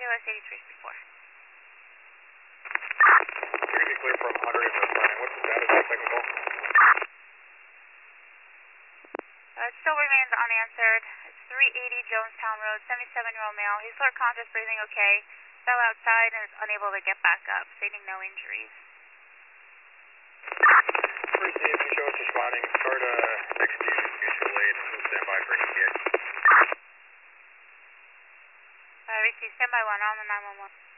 KLS 8364. You're going to be clear from 100 and running. What's the status of the technical? It still remains unanswered. It's 380 Jonestown Road, 77-year-old male. He's lower conscious, breathing okay. Fell outside and is unable to get back up, stating no injuries. First team, you show us responding. Start execution mutual aid. We'll stand by for an ETA. Receive standby 1 on the 911.